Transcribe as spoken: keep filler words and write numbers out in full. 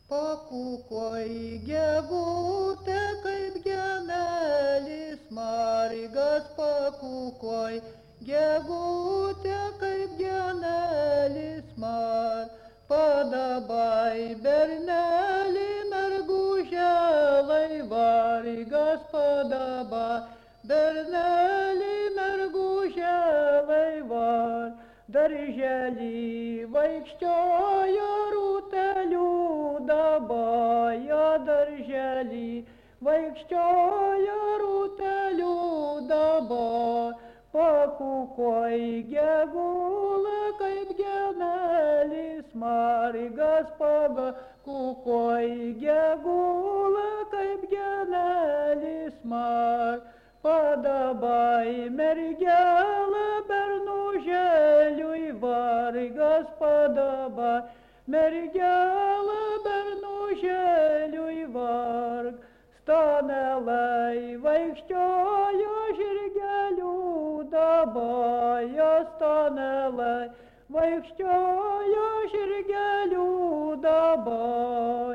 Pakukoj gegutė kaip genelis margas, pakukoj gegutė kaip genelis mar. Padabai bernelį mergužėlai vargas, padabai bernelį mergužėlai var. Darželį vaikščiojo rūtelių dabaja, darželį vaikščiojo rūtelių dabaja. Pakukoj gegula kaip genelis margas, pakukoj gegula kaip genelis mar. Padabai mergelė bernužėliui vargas, padabai mergelė bernužėliui varg. Stanelai vaikščiojo žirgelių dabaja, stanelai vaikščiojo žirgelių dabaja.